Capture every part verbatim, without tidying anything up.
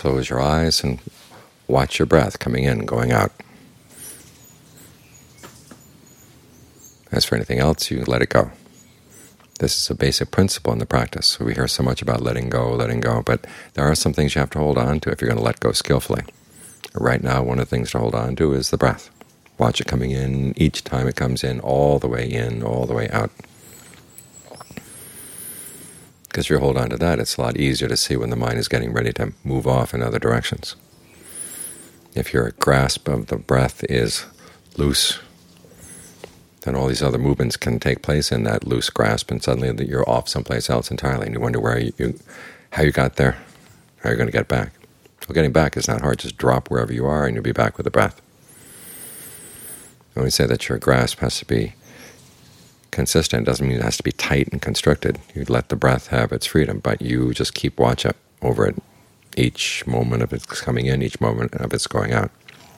Close your eyes and watch your breath coming in and going out. As for anything else, you let it go. This is a basic principle in the practice. We hear so much about letting go, letting go, but there are some things you have to hold on to if you're going to let go skillfully. Right now, one of the things to hold on to is the breath. Watch it coming in each time it comes in, all the way in, all the way out. Because if you hold on to that, it's a lot easier to see when the mind is getting ready to move off in other directions. If your grasp of the breath is loose, then all these other movements can take place in that loose grasp, and suddenly you're off someplace else entirely, and you wonder where you, you how you got there, how you're going to get back. Well, getting back is not hard. Just drop wherever you are, and you'll be back with the breath. When we say that your grasp has to be consistent, it doesn't mean it has to be tight and constricted. You let the breath have its freedom, but you just keep watch up over it, each moment of its coming in, each moment of its going out.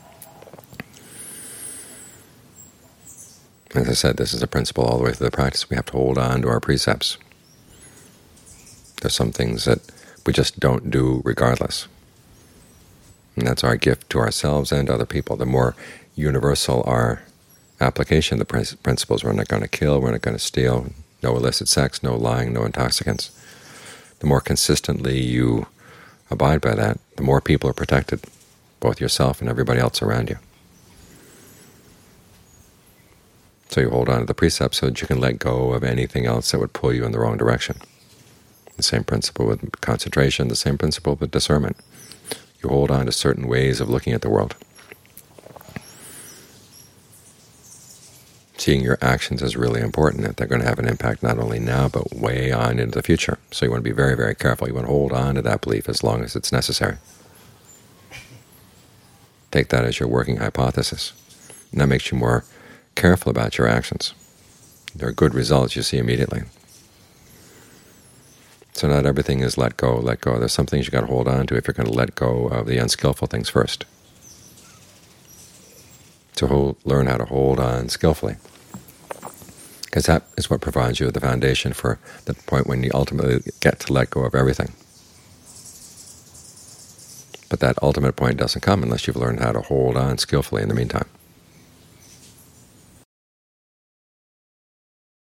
As I said, this is a principle all the way through the practice. We have to hold on to our precepts. There's some things that we just don't do regardless. And that's our gift to ourselves and other people. The more universal our application of the principles, we're not going to kill, we're not going to steal, no illicit sex, no lying, no intoxicants. The more consistently you abide by that, the more people are protected, both yourself and everybody else around you. So you hold on to the precepts so that you can let go of anything else that would pull you in the wrong direction. The same principle with concentration, the same principle with discernment. You hold on to certain ways of looking at the world. Seeing your actions is really important, that they're going to have an impact not only now, but way on into the future. So you want to be very, very careful. You want to hold on to that belief as long as it's necessary. Take that as your working hypothesis. And that makes you more careful about your actions. There are good results you see immediately. So not everything is let go, let go. There's some things you've got to hold on to if you're going to let go of the unskillful things first. To hold, learn how to hold on skillfully, because that is what provides you with the foundation for the point when you ultimately get to let go of everything. But that ultimate point doesn't come unless you've learned how to hold on skillfully in the meantime.